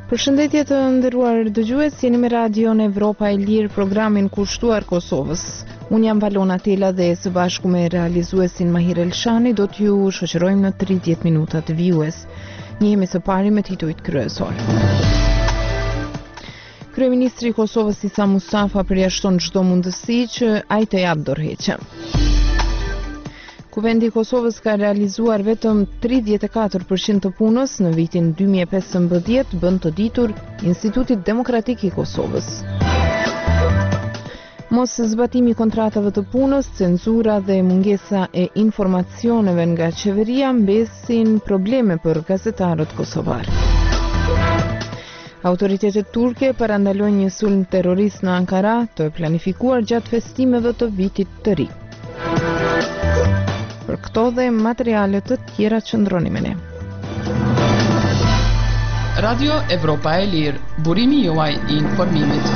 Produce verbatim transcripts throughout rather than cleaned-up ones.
Përshëndetje të nderuar dëgjues, jeni me Radion Evropa e Lirë, programin kushtuar Kosovës. Unë jam Valona Tela dhe së bashku me realizuesin Mahir Elshani do t'ju shoqërojmë në tridhjetë minuta të vijues. Njihemi së pari me titujt kryesor. Kryeministri i Kosovës Isa Mustafa përjashton çdo mundësi që ai të japë dorëheqje. Kuvendi i Kosovës ka realizuar vetëm tridhjetë e katër përqind të punës në vitin dy mijë e pesëmbëdhjetë, bën të ditur Instituti Demokratik i Kosovës. Mos zbatimi i kontratave të punës, cenzura dhe mungesa e informacioneve nga qeveria mbesin probleme për gazetarët kosovar. Autoritetet turke parandalojnë një sulm terrorist në Ankara, të planifikuar gjatë festimeve të vitit të ri. Për këto dhe materiale të tjera qëndroni me ne. Radio Evropa e Lirë, burimi juaj i informimit.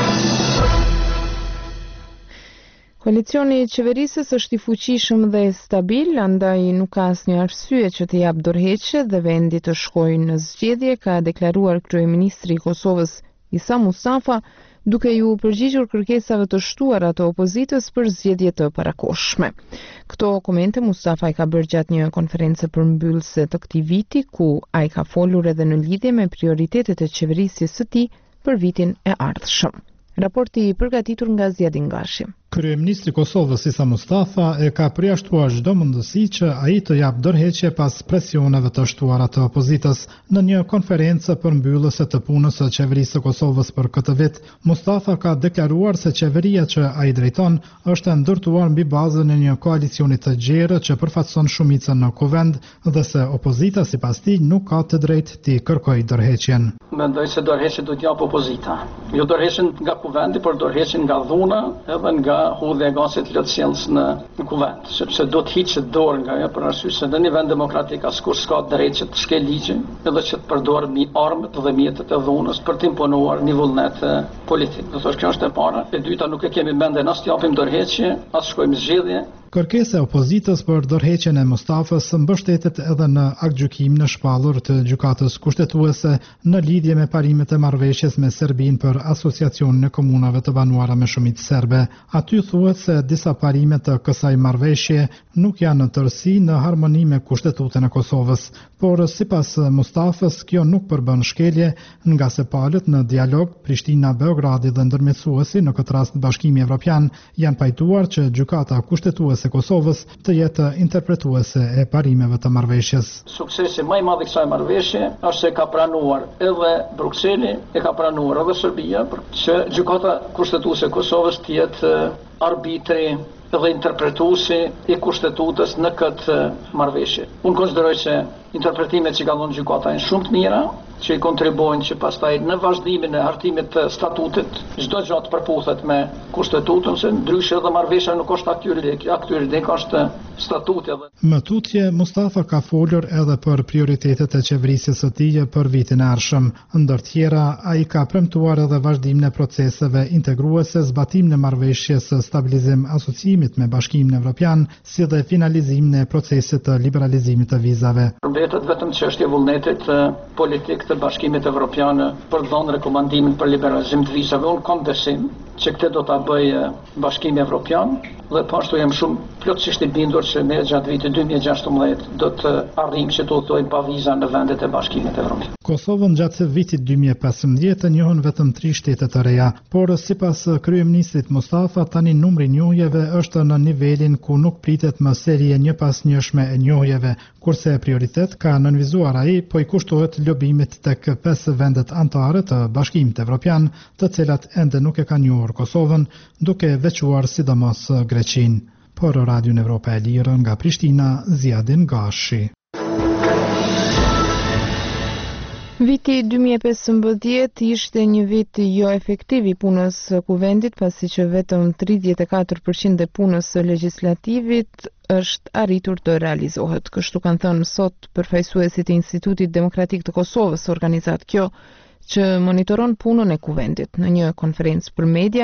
Koalicioni i qeverisës është i fuqishëm dhe stabil, andaj nuk ka asnjë arsye që të jap dorëheqje dhe vendi të shkojë në zgjedhje, ka deklaruar kryeministri i Kosovës Isa Mustafa, duke ju përgjigjur kërkesave të shtuara të opozitës për zgjedhje të parakohshme. Këto komente Mustafa i ka bërë gjatë një konference përmbyllëse të këtij viti, ku ai ka folur edhe në lidhje me prioritetet e qeverisjes së tij për vitin e ardhshëm. Raporti i përgatitur nga Zjadin Gashi. Kryeministri i Kosovës Isa Mustafa e ka përjashtuar çdo mundësi që ai të jap dorëheqje pas presioneve të shtuara të opozitës. Në një konferencë përmbyllëse të punës së qeverisë së Kosovës për këtë vit, Mustafa ka deklaruar se qeveria që ai drejton është ndërtuar mbi bazën e një koalicioni të gjerë që përfaqëson shumicën në kuvend dhe se opozita sipas tij nuk ka të drejtë të kërkojë dorëheqjen. Mendoj se dorëheqjen do t'jap opozita. Jo dorëheqjen nga kuvendi, por dorëheqjen nga dhuna edhe nga hudhja e gasit lotësjellës në, në kuvend, sepse do të hiqet dorë nga ajo për arsye se në një vend demokratik askush s'ka drejt që të shkel ligjin edhe që të përdorë mi armët dhe mjetet e dhunës për të imponuar një vullnet politik. Do thosh kjo është e para. E dyta, nuk e kemi mendjen as të japim dorëheqje, as shkojmë zgjedhje. Kërkesa e opozitës për dorëheqjen e Mustafës mbështetet edhe në aktgjykim në shpallur të gjykatës kushtetuese në lidhje me parimet e marrëveshjes me Serbinë për asociacionin e komunave të banuara me shumicë serbe. Aty thuhet se disa parime të kësaj marrëveshje nuk janë në tërësi në harmoni me Kushtetutën e Kosovës, por sipas Mustafës kjo nuk përbën shkelje, nga se palët në dialog Prishtina, Beogradi dhe ndërmjetësuesi, në këtë rast Bashkimi Evropian, janë pajtuar që gjykata kushtetuese e Kosovës të jetë interpretuese e parimeve të marrëveshjes. Suksesi më i madh i kësaj marrëveshje është se ka pranuar edhe Brukseli, e ka pranuar edhe Serbia, që gjykata kushtetuese e Kosovës të jetë arbitri dhe interpretuesi i kushtetutës në këtë marrëveshje. Unë konsideroj se interpretimet që ka dhënë gjykata janë shumë të mira, që i kontribuojnë që pastaj në vazhdimin e hartimit të statutit çdo gjë të përputhet me kushtetutën, se ndryshe edhe marrëveshja nuk është aktyer juridik, aktyer juridik është statuti edhe. Më tutje Mustafa ka folur edhe për prioritetet e qeverisjes së tij për vitin e ardhshëm. Ndër tjera, ai ka premtuar edhe vazhdimin e proceseve integruese, zbatimin e marrëveshjes së stabilizim asociimit me Bashkimin Evropian, si dhe finalizimin e procesit të liberalizimit të vizave. Mbetet vetëm çështja e vullnetit politik të Bashkimit Evropian për të dhënë rekomandimin për liberalizim të vizave. Unë kam besim që këtë do ta bëjë Bashkimi Evropian dhe po ashtu jam shumë plotësisht i bindur që ne gjatë vitit dy mijë e gjashtëmbëdhjetë do të arrijmë që të udhtojmë pa viza në vendet e Bashkimit Evropian. Kosovën gjatë vitit dy mijë e pesëmbëdhjetë njohën vetëm tri shtete të reja, por sipas kryeministrit Mustafa tani numri i njohjeve është në nivelin ku nuk pritet më serie një pas njëshme e njohjeve, kurse prioritet ka nënvizuar ai, po i kushtohet lobimit tek pesë vendet anëtare të Bashkimit Evropian, të cilat ende nuk e kanë njohur Kosovën, duke veçuar sidomos Greqinë. Por Radio Evropa e Lirë nga Prishtina, Zjadin Gashi. Viti dy mijë e pesëmbëdhjetë ishte një vit jo efektiv i punës së kuvendit, pasi që vetëm tridhjetë e katër përqind e punës së legjislativit është arritur të realizohet. Kështu kanë thënë sot përfaqësuesit e Institutit Demokratik të Kosovës, organizat kjo që monitoron punën e kuvendit. Në një konferencë për media,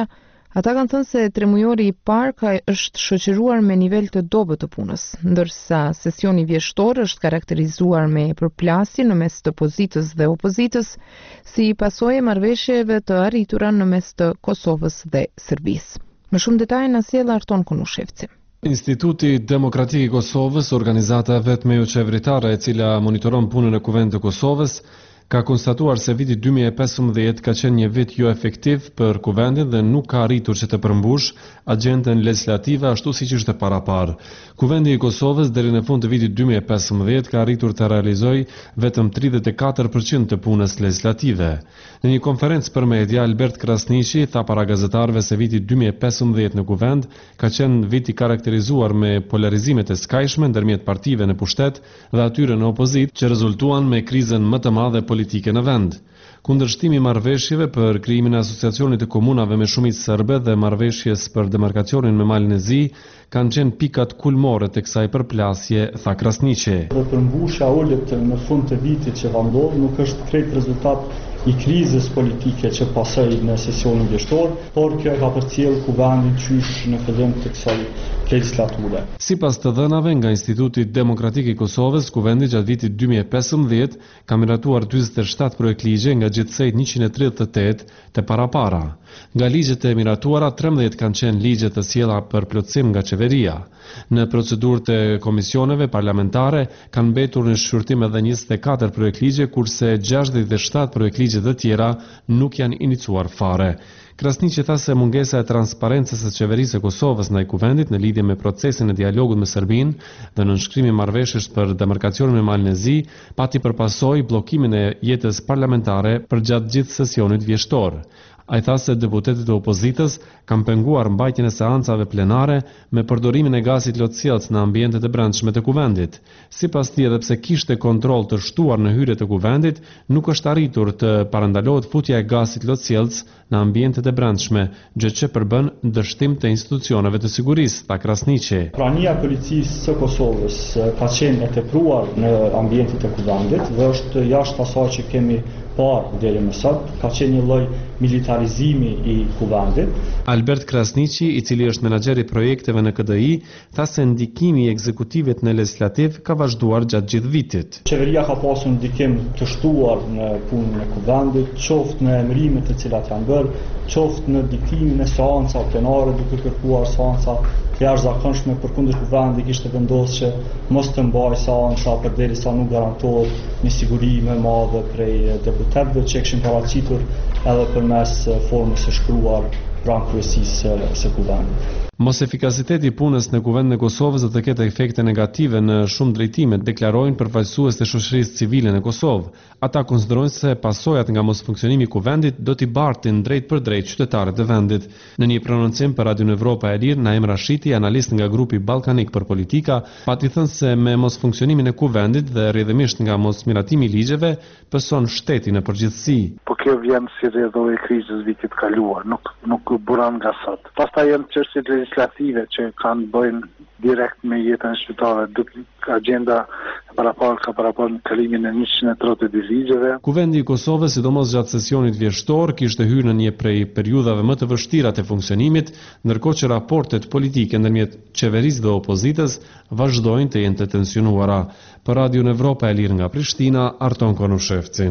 Ata kanë thënë se tremujori i parë ka është shoqëruar me nivel të dobët të punës, ndërsa sesioni vjeshtor është karakterizuar me përplasje në mes të pozitës dhe opozitës, si pasojë e marrëveshjeve të arritura në mes të Kosovës dhe Serbisë. Më shumë detaje na sjell Arton Konushevci. Instituti Demokratik i Kosovës, organizata vetme jo qeveritare e cila monitoron punën e Kuvendit të Kosovës, ka konstatuar se viti dy mijë e pesëmbëdhjetë ka qenë një vit jo efektiv për kuvendin dhe nuk ka arritur që të përmbush agjendën legislative ashtu siç ishte parapar. Kuvendi i Kosovës deri në fund të vitit dy mijë e pesëmbëdhjetë ka arritur të realizojë vetëm tridhjetë e katër përqind të punës legislative. Në një konferencë për media, Albert Krasniqi tha para gazetarëve se viti dy mijë e pesëmbëdhjetë në kuvend ka qenë vit i karakterizuar me polarizimet e skajshme ndërmjet partive në pushtet dhe atyre në opozit që rezultuan me krizën më të madhe politike në vend. Kundërshtimi i marrëveshjeve për krijimin e asociacionit të komunave me shumicë serbe dhe marrëveshjes për demarkacionin me Malin e Zi kanë qenë pikat kulmore të kësaj përplasje, tha Krasniqi. Dhe përmbushja ulët në fund të vitit që va ndodhë nuk është krejt rezultat i krizës politike që pasoi në sesionin vjeshtor, por kjo ka përcjell kuvendin qysh në fillim të kësaj legislature. Sipas të dhënave nga Instituti Demokratik i Kosovës, kuvendi gjatë vitit dy mijë e pesëmbëdhjetë ka miratuar njëzet e shtatë projekt ligje nga gjithsej njëqind e tridhjetë e tetë të parapara. Nga ligjet e miratuara, trembëdhjetë kanë qenë ligje të sjella për plotësim nga qeveria. Në procedurët e komisioneve parlamentare kanë mbetur në shqyrtim edhe njëzet e katër projekt ligje, kurse gjashtëdhjetë e shtatë projekt ligje të tjera nuk janë iniciuar fare. Krasniqi tha se mungesa e transparencës së qeverisë së Kosovës ndaj kuvendit në lidhje me procesin e dialogut me Serbinë dhe në nënshkrimin e marrëveshjes për demarkacionin me Malin e Zi pati përpasoj bllokimin e jetës parlamentare përgjatë gjithë sesionit vjeshtor. Ai tha se deputetët e opozitës kanë penguar mbajtjen e seancave plenare me përdorimin e gazit lotësjellës në ambientet e brendshme të kuvendit. Sipas tij, edhe pse kishte kontroll të shtuar në hyrje të kuvendit, nuk është arritur të parandalohet futja e gazit lotësjellës në ambientet e brendshme, gjë që përbën dështim të institucioneve të sigurisë, tha Krasniqi. Prania e policisë së Kosovës ka qenë e tepruar në ambientet e kuvendit dhe është jashtë asaj që kemi parë deri më sot, ka qenë një lloj militarizimi i kuvendit. Albert Krasniqi, i cili është menaxher i projekteve në K D I, tha se ndikimi i ekzekutivit në legislativ ka vazhduar gjatë gjithë vitit. Qeveria ka pasur ndikim të shtuar në punën e kuvendit, qoftë në emërimet të cilat janë bërë, qoftë në diktimin e seanca plenare duke kërkuar seanca të jashtëzakonshme, përkundër kuvendi kishte vendosur që mos të mbajë seanca përderisa nuk garantohet një siguri më e madhe prej deputetëve që kishin paraqitur edhe përmes formës së shkruar pranë kryesisë së kuvendit. Mos efikasiteti i punës në kuvend në Kosovës do të ketë efekte negative në shumë drejtime, deklarojnë përfaqësues të shoqërisë civile në Kosovë. Ata konsiderojnë se pasojat nga mos funksionimi i kuvendit do t'i bartin drejt për drejt qytetarët e vendit. Në një prononcim për Radion Evropa e Lirë, Naim Rashiti, analist nga grupi Ballkanik për politika, pati thënë se me mos funksionimin e kuvendit dhe rrjedhimisht nga mos miratimi i ligjeve, pëson shteti në përgjithësi. Po kjo vjen si rrjedhore e krizës vitit kaluar, nuk nuk buran nga sot. Pastaj janë çështjet legislative që kanë bëjnë direkt me jetën e qytetarëve, duke agenda parapar ka parapar në kalimin e njëqind e tridhjetë e dy ligjeve. Kuvendi i Kosovës, sidomos gjatë sesionit vjeshtor, kishte hyrë në një prej periudhave më të vështira të funksionimit, ndërkohë që raportet politike ndërmjet qeverisë dhe opozitës vazhdojnë të jenë të tensionuara. Për Radion Evropa e Lirë nga Prishtina, Arton Konushevci.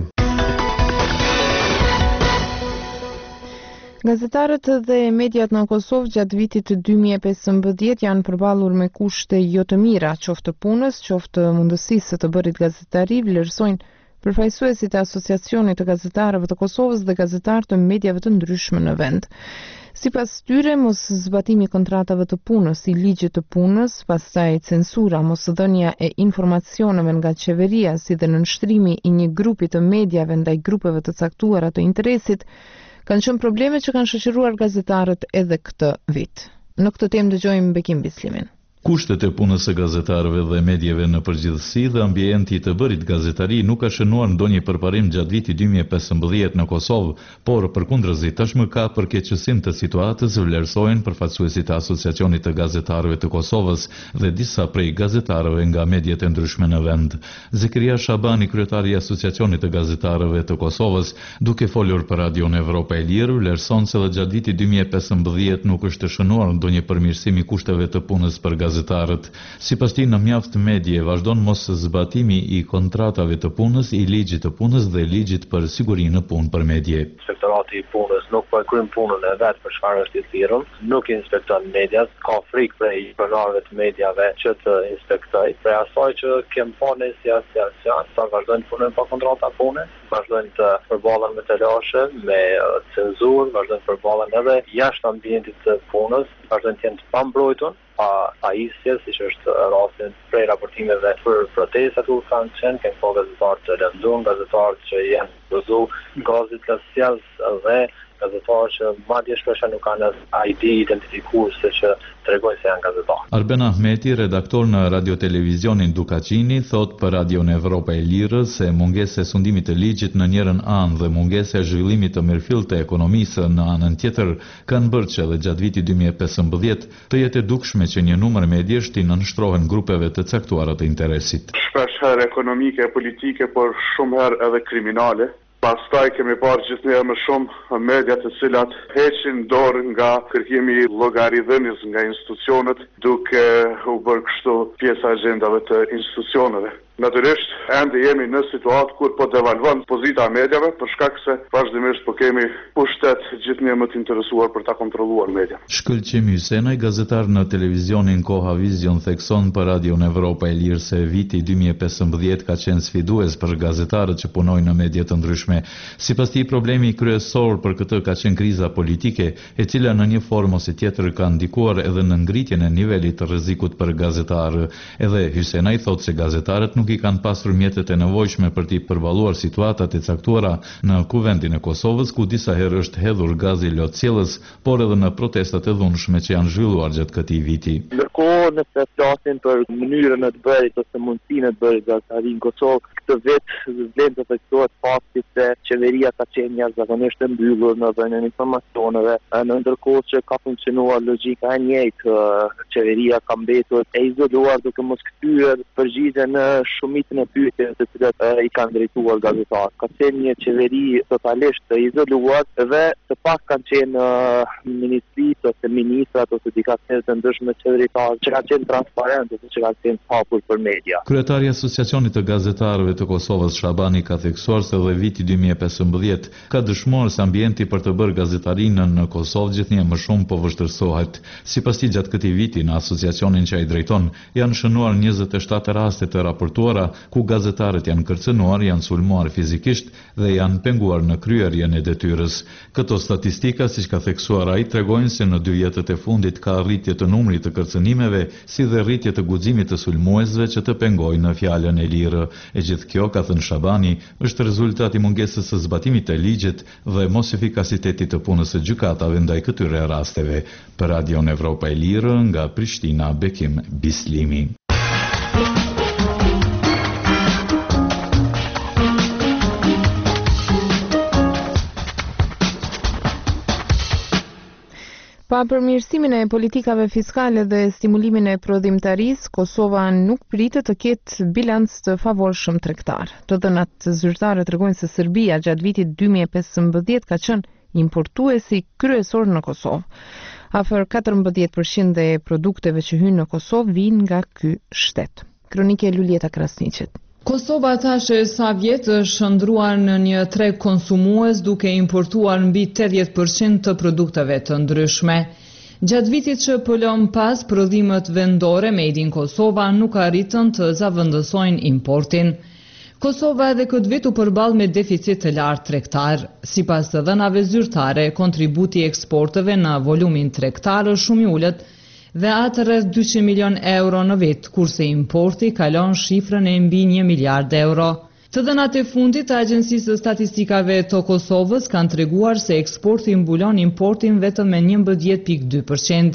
Gazetarët dhe mediat në Kosovë gjatë vitit dy mijë e pesëmbëdhjetë janë përballur me kushte jo të mira, qoftë punës, qoftë mundësisë së të bërit gazetari, vlerësojnë përfaqësuesit e Asociacionit të Gazetarëve të Kosovës dhe gazetarë të mediave të ndryshme në vend. Sipas tyre, mos zbatimi i kontratave të punës, i ligjit të punës, pastaj censura, mosdhënia e informacioneve nga qeveria, si dhe nënshtrimi i një grupi të mediave ndaj grupeve të caktuara të interesit, kanë qenë probleme që kanë shoqëruar gazetarët edhe këtë vit. Në këtë temë dëgjojmë Bekim Bislimin. Kushtet e punës së gazetarëve dhe medjeve në përgjithësi dhe ambienti të bërit gazetari nuk ka shënuar ndonjë përparim gjatë vitit dy mijë e pesëmbëdhjetë në Kosovë, por përkundërzi tashmë ka përkeqësim të situatës, vlerësojnë përfaqësuesit e Asociacionit të Gazetarëve të Kosovës dhe disa prej gazetarëve nga medjet e ndryshme në vend. Zekiria Shabani, kryetari i Asociacionit të Gazetarëve të Kosovës, duke folur për Radion Evropa e Lirë, vlerëson se dhe gjatë vitit dy mijë e pesëmbëdhjetë nuk është shënuar ndonjë përmirësim i kushteve të punës për gazetarët. Sipas tij, në mjaft medje vazhdon mos zbatimi i kontratave të punës, i ligjit të punës dhe ligjit për sigurinë në punë për medje. Inspektorati i punës nuk po e kryen punën e vet për çfarë është i thirrur, nuk inspekton mediat, ka frikë prej pronarëve të mediave që të inspektojë. Për asaj që kem punë si asociacion, sa vazhdojnë punën pa kontrata pune, vazhdojnë të përballen me telashe, me cenzurë, vazhdojnë të përballen edhe jashtë ambientit të punës, vazhdojnë të jenë të pambrojtur pa pajisje, siç është rasti prej raportimeve për protestat u kanë qenë, kanë po gazetarë të lënduar, gazetarë që janë dozu gazet të sjellës dhe gazetarë që madje shpesh nuk kanë I D identifikuese që tregojnë se janë gazetarë. Arben Ahmeti, redaktor në radio-televizionin Dukaqini, thot për Radion Evropa e Lirë se mungesa e sundimit të ligjit në njërin anë dhe mungesa e zhvillimit të mirëfillt të ekonomisë në anën tjetër kanë bërë që edhe gjatë vitit dy mijë e pesëmbëdhjetë të jetë e dukshme që një numër medjesh të nënshtrohen grupeve të caktuara të interesit. Shpesh herë ekonomike, politike, por shumë herë edhe kriminale. Pastaj kemi parë gjithnjëherë më shumë media të cilat heqin dorë nga kërkimi i llogaridhënies nga institucionet, duke u bërë kështu pjesë agjendave të institucioneve. Natyrisht, ende jemi në situatë kur po devalvon pozita e mediave për shkak se vazhdimisht po kemi pushtet gjithnjë më të interesuar për ta kontrolluar media. Shkëlqim Hysenaj, gazetar në televizionin Koha Vision, thekson për Radion Evropa e Lirë se viti dy mijë e pesëmbëdhjetë ka qenë sfidues për gazetarët që punojnë në medje të ndryshme. Sipas tij, problemi kryesor për këtë ka qenë kriza politike, e cila në një formë ose tjetër ka ndikuar edhe në ngritjen e nivelit të rrezikut për gazetarë. Edhe Hysenaj thotë se gazetarët nuk i kanë pasur mjetet e nevojshme për t'i përballuar situatat e caktuara në kuvendin e Kosovës, ku disa herë është hedhur gazi lotësjellës, por edhe në protestat e dhunshme që janë zhvilluar gjatë këtij viti. Ndërkohë, nëse flasim për mënyrën e të bërit ose mundësinë e të bërit gazetari në Kosovë, këtë vit vlen të theksohet fakti se qeveria ka qenë jashtëzakonisht e mbyllur në dhënien e informacioneve, në ndërkohë që ka funksionuar logjika e njëjtë, qeveria ka mbetur e izoluar duke mos kthyer përgjigje në shumicën e pyetjeve të cilat uh, i kanë drejtuar gazetarët. Ka qenë një qeveri totalisht të izoluar dhe të pak kanë qenë uh, ministrit ose ministrat ose diktatorët të ndryshme qeveritarë që kanë qenë transparente ose që kanë qenë hapur për media. Kryetari i Asociacionit të Gazetarëve të Kosovës, Shabani, ka theksuar se dhe viti dy mijë e pesëmbëdhjetë ka dëshmuar se ambienti për të bërë gazetarinën në Kosovë gjithnjë më shumë po vështirësohet. Sipas tij, gjatë këtij viti në asociacionin që ai drejton janë shënuar njëzet e shtatë raste të raportuara ku gazetarët janë kërcënuar, janë sulmuar fizikisht dhe janë penguar në kryerjen e detyrës. Këto statistika, siç ka theksuar ai, tregojnë se në dy vjetët e fundit ka rritje të numrit të kërcënimeve, si dhe rritje të guximit të sulmuesve që të pengojnë në fjalën e lirë. E gjithë kjo, ka thënë Shabani, është rezultati mungesës së zbatimit të ligjit dhe mos efikasitetit të punës së gjykatave ndaj këtyre rasteve. Për Radion Evropa e Lirë, nga Prishtina, Bekim Bislimi. Pa përmirësimin e politikave fiskale dhe stimulimin e prodhimtarisë, Kosova nuk pritet të ketë bilanc të favorshëm tregtar. Të dhënat zyrtare tregojnë se Serbia gjatë vitit dy mijë e pesëmbëdhjetë ka qenë importuesi kryesor në Kosovë. Afër katërmbëdhjetë përqind e produkteve që hyjnë në Kosovë vijnë nga ky shtet. Kronike Lulieta Krasniqit. Kosova thashë sa vjetë është shndruar në një treg konsumues duke importuar mbi tetëdhjetë përqind të produkteve të ndryshme. Gjatë vitit që po lëm pas, prodhimet vendore made in Kosova nuk arritën të zavendësojnë importin. Kosova edhe këtë vit u përball me deficit të lartë tregtar. Sipas të dhënave zyrtare, kontributi i eksporteve në volumin tregtar është shumë i ulët dhe atë rreth dyqind milion euro në vit, kurse importi kalon shifrën e mbi një miliard euro. Të dhënat e fundit të Agjencisë së Statistikave të Kosovës kanë treguar se eksporti mbulon importin vetëm me njëmbëdhjetë pikë dy përqind.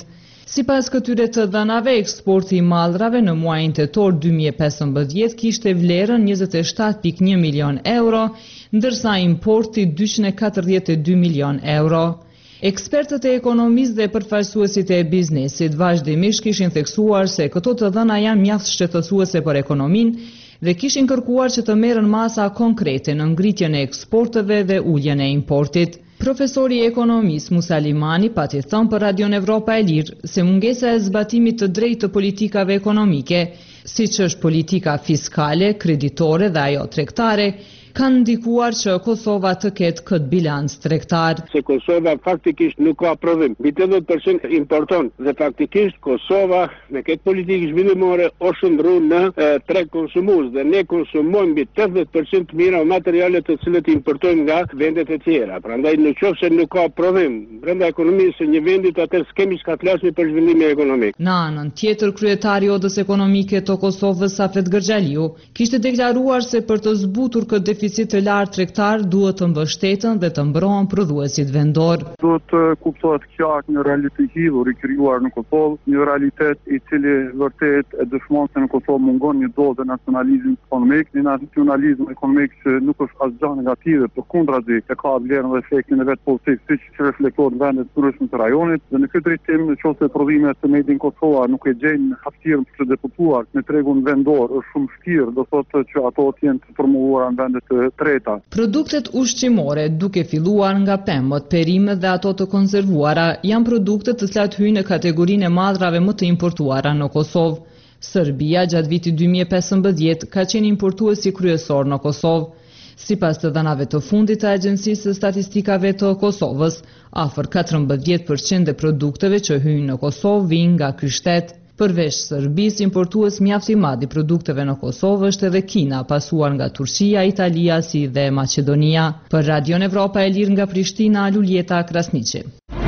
Sipas këtyre të dhënave, eksporti i mallrave në muajin tetor dy mijë e pesëmbëdhjetë kishte vlerën njëzet e shtatë pikë një milion euro, ndërsa importi dyqind e katërdhjetë e dy milion euro. Ekspertët e ekonomisë dhe përfaqësuesit e biznesit vazhdimisht kishin theksuar se këto të dhëna janë mjaft shtetësuese për ekonominë dhe kishin kërkuar që të merren masa konkrete në ngritjen e eksporteve dhe uljen e importit. Profesori i ekonomisë Musa Limani pati thënë për Radion Evropa e Lirë se mungesa e zbatimit të drejtë të politikave ekonomike, siç është politika fiskale, kreditore dhe ajo tregtare, kanë ndikuar që Kosova të ketë këtë bilanc tregtar. Se Kosova faktikisht nuk ka prodhim, mbi tetëdhjetë përqind importon dhe faktikisht Kosova me këtë politikë zhvillimore o shndru në e, treg konsumues dhe ne konsumojmë mbi tetëdhjetë përqind të mira materiale të cilët importojmë nga vendet e tjera. Prandaj nëse nuk ka prodhim brenda ekonomisë së një vendi, atëherë s'kemi çka të flasim për zhvillimin ekonomik. Në anën tjetër, kryetari i Odës Ekonomike të Kosovës Safet Gërxhaliu kishte deklaruar se për të zbutur këtë deficit të lartë tregtar duhet të mbështeten dhe të mbrohen prodhuesit vendor. Duhet të kuptohet qartë një realitet i hidhur i krijuar në Kosovë, një realitet i cili vërtet e dëshmon se në Kosovë mungon një dozë nacionalizmi ekonomik, një nacionalizëm ekonomik që nuk është asgjë negative, përkundrazi e ka vlerën dhe efektin e vet pozitiv, siç që reflektohet në vendet të ndryshme të rajonit. Dhe në këtë drejtim, nëse prodhimet të Made in Kosova nuk e gjejnë hapësirën për të deputuar në tregun vendor, është shumë vështirë, do thotë që ato të jenë të promovuara në vendet të treta. Produktet ushqimore, duke filluar nga pemët, perimet dhe ato të konservuara, janë produkte të cilat hyjnë në kategorinë e mallrave më të importuara në Kosovë. Serbia gjatë vitit dy mijë e pesëmbëdhjetë ka qenë importuesi kryesor në Kosovë. Sipas të dhënave të fundit të Agjencisë së Statistikave të Kosovës, afër katërmbëdhjetë përqind e produkteve që hyjnë në Kosovë vijnë nga ky shtet. Përveç Serbisë, importues mjaft i madh i produkteve në Kosovë është edhe Kina, pasuar nga Turqia, Italia si dhe Maqedonia. Për Radion Evropa e Lirë nga Prishtina, Luljeta Krasniqi.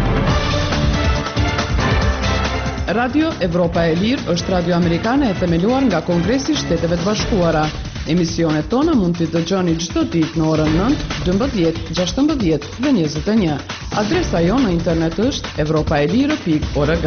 Radio Evropa e Lirë është radio amerikane e themeluar nga Kongresi i Shteteve të Bashkuara. Emisionet tona mund t'i dëgjoni çdo ditë në orën nëntë, dymbëdhjetë, gjashtëmbëdhjetë dhe njëzet e një. Adresa jon në internet është evropaelire pikë org.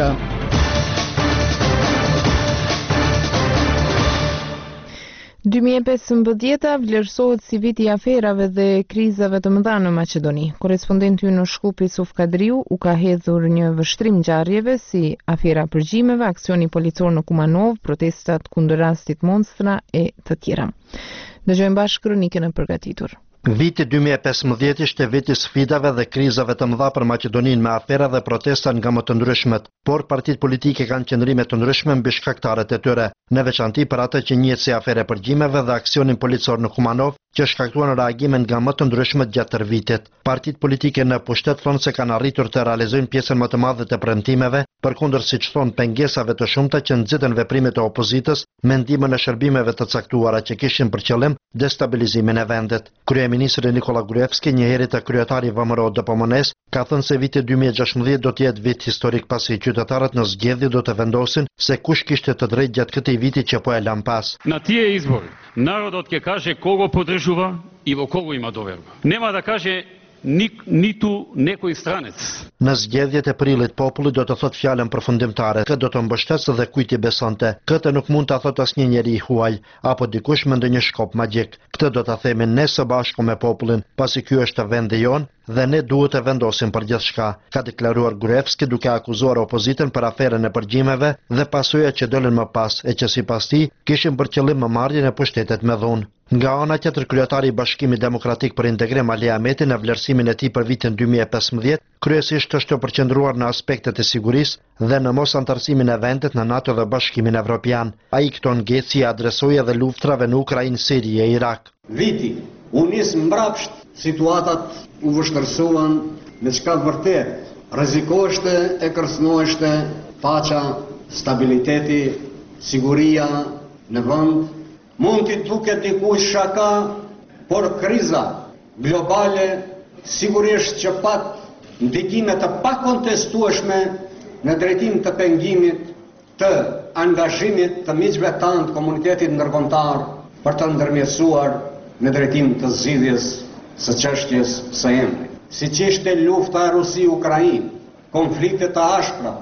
dy mijë e pesëmbëdhjeta vlerësohet si viti i aferave dhe krizave të mëdha në Maqedoni. Korrespondenti ynë në Shkupi Suf Kadriu u ka hedhur një vështrim ngjarjeve si afera përgjimeve, aksioni policor në Kumanov, protestat kundër rastit Monstra e të tjera. Dëgjojmë bashkë kronikën e përgatitur. Viti dy mijë e pesëmbëdhjetë ishte viti sfidave dhe krizave të mëdha për Maqedoninë me afera dhe protesta nga më të ndryshmet, por partitë politike kanë qëndrime të ndryshme mbi shkaktarët e tyre, në veçanti për atë që njihet si afere përgjimeve dhe aksionin policor në Kumanov, që shkaktuan reagime nga më të ndryshmet gjatë tërë vitit. Partitë politike në pushtet thonë se kanë arritur të realizojnë pjesën më të madhe të premtimeve, përkundër siç thonë pengesave të shumta që nxitën veprimet e opozitës me ndihmën e shërbimeve të caktuara që kishin për qëllim destabilizimin e vendit. Kryeministri Nikola Gruevski, njëherë të kryetari V M R O D P M N-s, ka thënë se viti dy mijë e gjashtëmbëdhjetë do të jetë vit historik pasi qytetarët në zgjedhje do të vendosin se kush kishte të drejtë gjatë këtij viti që po e lan pas. На тие избори народот ќе каже кого поддржува и во кого има доверба. Нема да каже Nik, nitu nekoj stranec. Në zgjedhjet e prillit populli do të thot fjalën përfundimtare, këtë do të mbështesë dhe kujt i besonte. Këtë nuk mund ta thot asnjë njeri i huaj apo dikush me ndonjë shkop magjik. Këtë do ta themi ne së bashku me popullin, pasi ky është vendi jon dhe ne duhet të vendosim për gjithçka, ka deklaruar Gruevski duke akuzuar opozitën për aferën e përgjimeve dhe pasojat që dolën më pas, e që sipas tij kishin për qëllim marrjen e pushtetit me dhunë. Nga ana tjetër, kryetari i Bashkimit Demokratik për Integrim Ali Ahmeti në vlerësimin e tij për vitin dy mijë e pesëmbëdhjetë, kryesisht është të përqendruar në aspektet e sigurisë dhe në mos antarësimin e vendit në NATO dhe Bashkimin Evropian. Ai këto ngecje adresoi edhe luftrave në Ukrainë, Siri e Irak. Viti u nis mbrapsht, situatat u vështërsuan me çka vërtet rrezikoshte e kërcënoheshte paqja, stabiliteti, siguria në vend. Mund t'i duket dikush shaka, por kriza globale sigurisht që pat ndikime të pakontestueshme në drejtim të pengimit të angazhimit të miqve tanë të komunitetit ndërkombëtar për të ndërmjetësuar në drejtim të zgjidhjes së çështjes së emrit. Siç ishte lufta Rusi-Ukrainë, konflikte të ashpra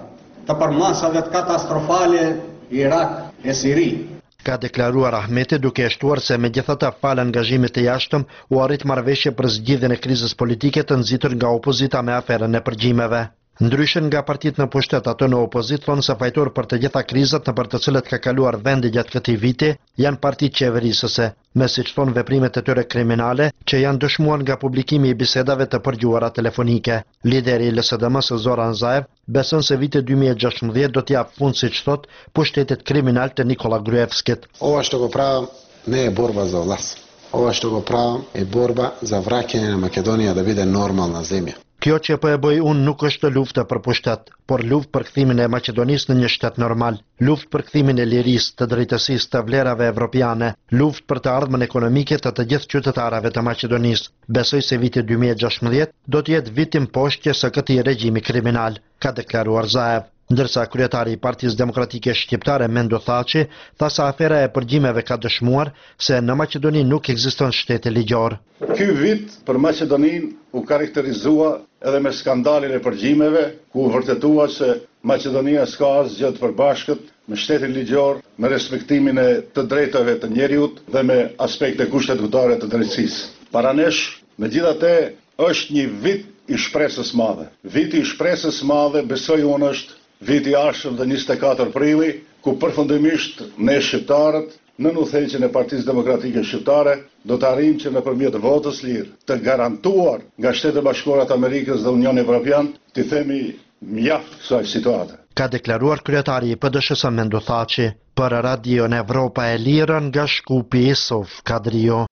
të përmasave të katastrofale Irak e Siri. Ka deklaruar Ahmeti duke e shtuar se megjithatë fal angazhimit të jashtëm u arrit marrëveshje për zgjidhjen e krizës politike të nxitur nga opozita me aferën e përgjimeve. Ndryshe nga partitë në pushtet, ato në opozit thonë se fajtor për të gjitha krizat në për të cilët ka kaluar vendi gjatë këtij viti janë partitë qeverisëse, me siç thonë veprimet e tyre kriminale që janë dëshmuar nga publikimi i bisedave të përgjuara telefonike. Lideri i L S D M-s Zoran Zaev beson se viti dy mijë e gjashtëmbëdhjetë do të jap fund, siç thotë, pushtetit kriminal të Nikola Gruevskit. Ova što go pravim ne je borba za vlast. Ova što go pravim je borba za vraćanje na Makedonija da bude normalna zemlja. Kjo që po e bëj unë nuk është luftë për pushtet, por luftë për kthimin e Maqedonisë në një shtet normal, luftë për kthimin e lirisë, të drejtësisë, të vlerave evropiane, luftë për të ardhmen ekonomike të të gjithë qytetarëve të Maqedonisë. Besoj se viti dy mijë e gjashtëmbëdhjetë do të jetë vit imposhtje së këtij regjimi kriminal, ka deklaruar Zaev. Ndërsa kryetari i Partisë Demokratike Shqiptare Mendo Thaçi tha se afera e përgjimeve ka dëshmuar se në Maqedoni nuk ekziston shteti ligjor. Ky vit për Maqedoninë u karakterizua edhe me skandalin e përgjimeve, ku u vërtetua se Maqedonia s'ka asgjë të përbashkët me shtetin ligjor, me respektimin e të drejtave të njeriut dhe me aspekte kushtetuese të drejtësisë. Para nesh, megjithatë, është një vit i shpresës madhe. Viti i shpresës madhe besoj unë është viti i ardhshëm dhe njëzet e katër prilli, ku përfundimisht ne shqiptarët në udhëheqjen e Partisë Demokratike Shqiptare do të arrijmë që nëpërmjet votës lirë të garantuar nga Shtetet e Bashkuara të Amerikës dhe Unioni Evropian të themi mjaft kësaj situate. Ka deklaruar kryetari i P D S S Mendo Thaçi për Radio Evropa e Lirë nga Shkupi Isof Kadrio.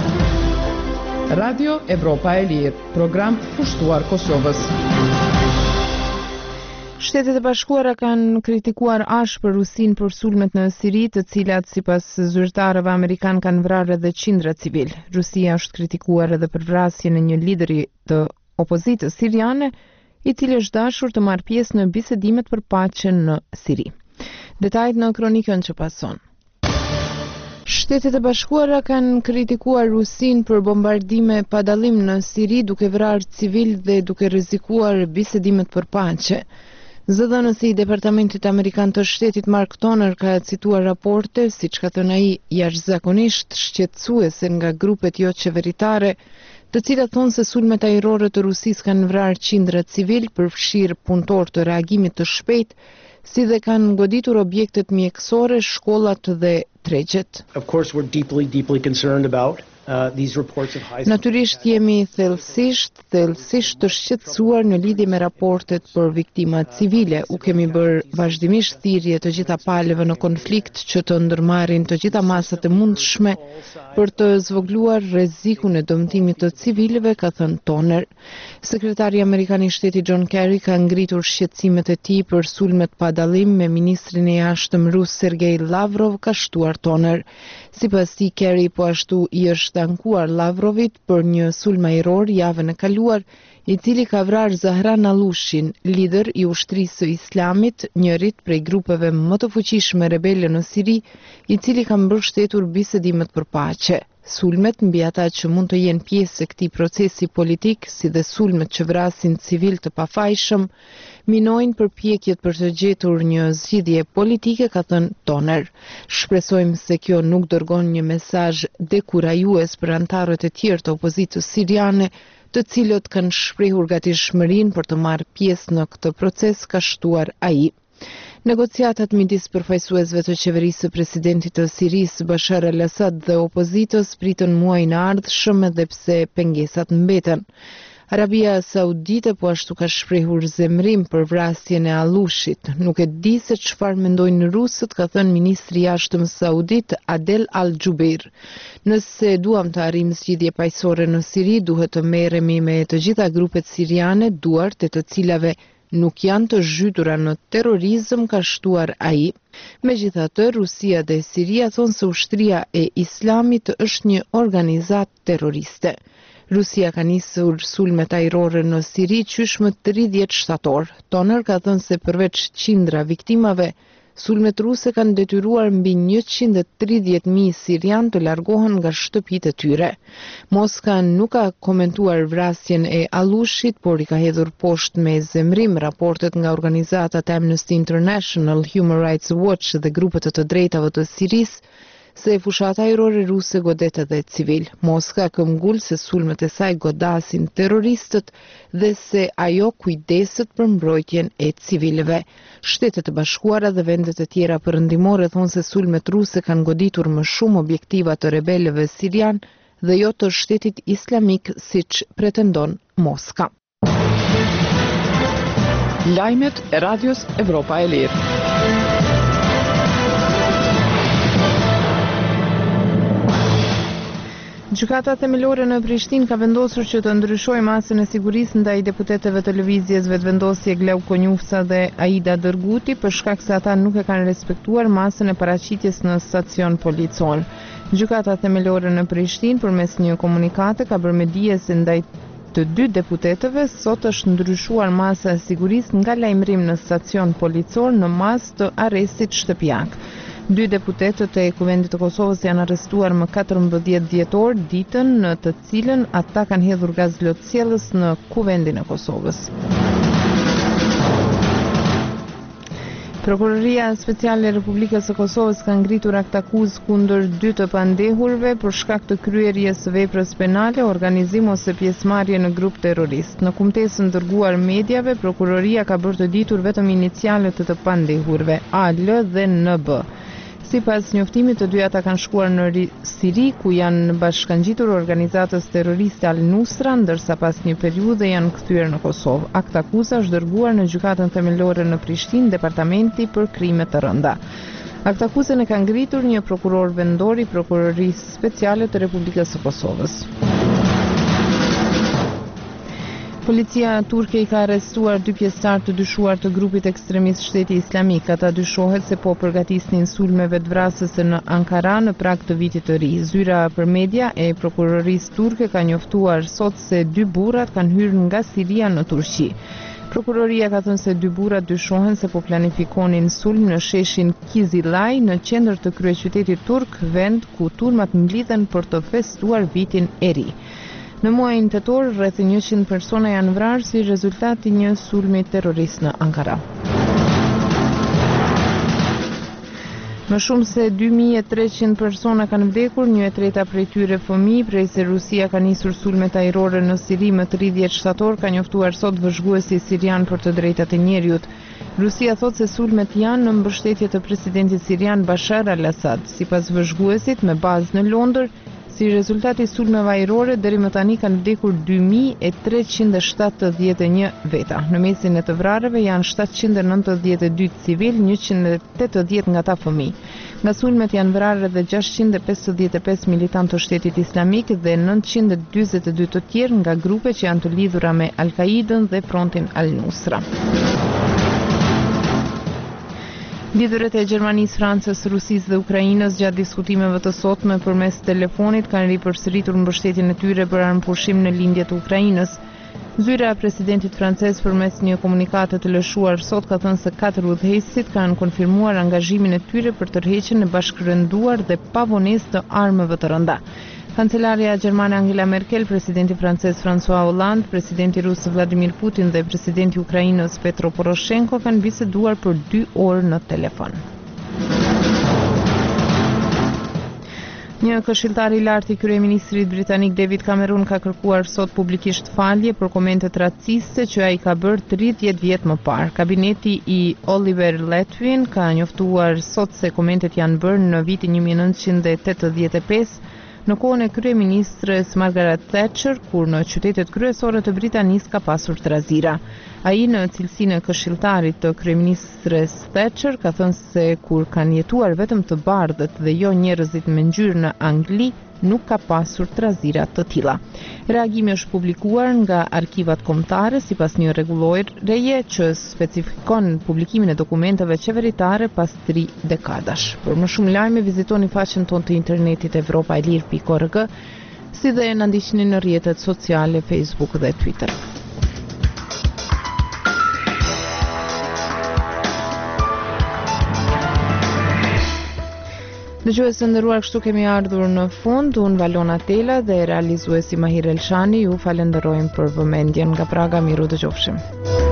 Radio Evropa e Lirë, program pushtuar Kosovës. Shtetet e Bashkuara kanë kritikuar ashpër Rusinë për sulmet në Siri, të cilat sipas zyrtarëve amerikan kanë vrarë edhe qindra civil. Rusia është kritikuar edhe për vrasjen e një lideri të opozitës siriane, i cili është dashur të marrë pjesë në bisedimet për paqe në Siri. Detajt në kronikën që pason. Shtetet e Bashkuara kanë kritikuar Rusinë për bombardime pa dallim në Siri, duke vrarë civil dhe duke rrezikuar bisedimet për paqe. Zëdhënësi i Departamentit Amerikan të Shtetit Mark Toner ka cituar raporte, siç ka thënë ai, jashtëzakonisht shqetësuese nga grupet jo qeveritare, të cilat thonë se sulmet ajrore të Rusisë kanë vrarë qindra civil, përfshirë punëtor të reagimit të shpejtë, si dhe kanë goditur objektet mjekësore, shkollat dhe tregjet. Of course, we're deeply, deeply concerned about Uh, these reports of high... Natyrisht jemi thellësisht, thellësisht të shqetësuar në lidhje me raportet për viktimat civile. U kemi bërë vazhdimisht thirrje të gjitha palëve në konflikt që të ndërmarrin të gjitha masat e mundshme për të zvogëluar rrezikun e dëmtimit të civilëve, ka thënë Toner. Sekretari amerikan i shtetit John Kerry ka ngritur shqetësimet e tij për sulmet pa dallim me ministrin e jashtëm rus Sergei Lavrov, ka shtuar Toner. Sipas tij, Kerry po ashtu i është ankuar Lavrovit për një sulm ajror javën e kaluar, i cili ka vrarë Zahran Alushin, lider i ushtrisë së Islamit, njërit prej grupeve më të fuqishme rebele në Siri, i cili ka mbështetur bisedimet për paqe. Sulmet mbi ata që mund të jenë pjesë e këtij procesi politik, si dhe sulmet që vrasin civil të pafajshëm, minojnë përpjekjet për të gjetur një zgjidhje politike, ka thënë Toner. Shpresojmë se kjo nuk dërgon një mesazh dekurajues për antarët e tjerë të opozitës siriane, të cilët kanë shprehur gatishmërinë për të marrë pjesë në këtë proces, ka shtuar ai. Negociatat midis përfaqësuesve të qeverisë së presidentit të Sirisë Bashar al-Assad dhe opozitës pritën muajin e ardhshëm edhe pse pengesat mbeten. Arabia Saudite po ashtu ka shprehur zemrim për vrasjen e Alushit. Nuk e di se çfarë mendojnë rusët, ka thënë ministri i jashtëm saudit Adel Al-Jubeir. Nëse duam të arrijmë zgjidhje paqësore në Siri, duhet të merremi me të gjitha grupet siriane, duart e të cilave nuk janë të zhytura në terrorizëm, ka shtuar ai. Megjithatë, Rusia dhe Siria thonë se ushtria e Islamit është një organizatë terroriste. Rusia ka nisur sulmet ajrore në Siri qysh më tridhjetë shtator. Toner ka thënë se përveç qindra viktimave, Sulmet ruse kanë detyruar mbi njëqind e tridhjetë mijë sirian të largohen nga shtëpitë e tyre. Moska nuk ka komentuar vrasjen e Allushit, por i ka hedhur poshtë me zemrim raportet nga organizatat Amnesty International, Human Rights Watch dhe grupet të drejtave të Sirisë se fushata ajrore ruse godet edhe civil. Moska këmbgul se sulmet e saj godasin terroristët dhe se ajo kujdeset për mbrojtjen e civilëve. Shtetet e Bashkuara dhe vendet e tjera perëndimore thonë se sulmet ruse kanë goditur më shumë objektiva të rebelëve sirian dhe jo të shtetit islamik siç pretendon Moska. Lajmet e Radios Evropa e Lirë. Gjykata themelore në Prishtinë ka vendosur që të ndryshojë masën e sigurisë ndaj deputetëve të lëvizjes vetëvendosje Gleuk Konjufsa dhe Aida Dërguti për shkak se ata nuk e kanë respektuar masën e paraqitjes në stacion policor. Gjykata themelore në Prishtinë përmes një komunikate ka bërë me dije se ndaj të dy deputetëve sot është ndryshuar masa e sigurisë nga lajmërim në stacion policor në masë të arrestit shtëpiak. Dy deputetët e Kuvendit të Kosovës janë arrestuar më katërmbëdhjetë dhjetor, ditën në të cilën ata kanë hedhur gaz lotësjellës në Kuvendin e Kosovës. Prokuroria Speciale e Republikës së Kosovës ka ngritur akt akuzë kundër dy të pandehurve për shkak të kryerjes së veprës penale, organizim ose pjesëmarrje në grup terrorist. Në kumtesën dërguar mediave, prokuroria ka bërë të ditur vetëm inicialet të të pandehurve, A L dhe N B. Sipas njoftimit, të dy ata kanë shkuar në Siri, ku janë bashkangjitur organizatës terroriste Al-Nusra, ndërsa pas një periudhe janë kthyer në Kosovë. Akt akuza është dërguar në gjykatën themelore në Prishtinë, departamenti për krime të rënda. Akt akuzën e ka ngritur një prokuror vendor i Prokurorisë Speciale të Republikës së Kosovës. Policia turke i ka arrestuar dy pjesëtar të dyshuar të grupit ekstremist Shteti Islamik. Ata dyshohet se po përgatisnin sulme vetvrasëse në Ankara në prag të vitit të ri. Zyra për media e prokurorisë turke ka njoftuar sot se dy burrat kanë hyrë nga Siria në Turqi. Prokuroria ka thënë se dy burrat dyshohen se po planifikonin sulm në sheshin Kizilaj në qendër të kryeqytetit turk, vend ku turmat mblidhen për të festuar vitin e ri. Në muajin tetor, rreth njëqind persona janë vrarë si rezultati një sulmi terrorist në Ankara. Më shumë se dy mijë e treqind persona kanë vdekur, një e treta prej tyre fëmijë, prej se Rusia ka nisur sulmet ajrore në Siri më tridhjetë shtator, ka njoftuar sot vëzhguesi sirian për të drejtat e njerëzit. Rusia thot se sulmet janë në mbështetje të presidentit sirian Bashar al-Assad. Sipas vëzhguesit me bazë në Londër, si rezultati sulmeve ajrore, deri më tani kanë vdekur dy mijë e treqind e shtatëdhjetë e një veta. Në mesin e të vrarëve janë shtatëqind e nëntëdhjetë e dy civil, njëqind e tetëdhjetë nga ta fëmijë. Nga sulmet janë vrarë edhe gjashtëqind e pesëdhjetë e pesë militantë të Shtetit Islamik dhe nëntëqind e dyzet e dy të tjerë nga grupe që janë të lidhura me Al-Qaidën dhe frontin Al-Nusra. Liderët e Gjermanisë, Francës, Rusisë dhe Ukrainës gjatë diskutimeve të sotme përmes telefonit kanë ripërsëritur mbështetjen e tyre për armëpushim në lindje të Ukrainës. Zyra e presidentit francez përmes një komunikate të lëshuar sot ka thënë se katër udhëheqësit kanë konfirmuar angazhimin e tyre për tërheqjen e bashkërënduar dhe pavonesë të armëve të rënda. Kancelaria gjermane Angela Merkel, presidenti francez François Hollande, presidenti rus Vladimir Putin dhe presidenti Ukrainës Petro Poroshenko kanë biseduar për dy orë në telefon. Një këshilltar i lartë i kryeministrit britanik David Cameron ka kërkuar sot publikisht falje për komentet raciste që ai ka bërë tridhjetë vjet më parë. Kabineti i Oliver Letwin ka njoftuar sot se komentet janë bërë në vitin një mijë e nëntëqind e tetëdhjetë e pesë në kohën e kryeministres Margaret Thatcher, kur në qytetet kryesore të Britanisë ka pasur trazira. Ai në cilësinë e këshilltarit të kryeministres Thatcher ka thënë se kur kanë jetuar vetëm të bardhët dhe jo njerëzit me ngjyrë në Angli, nuk ka pasur trazira të tilla. Reagimi është publikuar nga arkivat kombëtare sipas një rregullojeje që specifikon publikimin e dokumenteve qeveritare pas tri dekadash. Për më shumë lajme vizitoni faqen tonë të internetit evropa e lirë pikë org, si dhe na ndiqni në rrjetet sociale Facebook dhe Twitter. Dëgjuesë nderuar, kështu kemi ardhur në fund. Unë Valona Tela dhe realizuesi Mahir Elshani ju falenderojmë për vëmendjen. Nga Praga, miru dëgjofshim.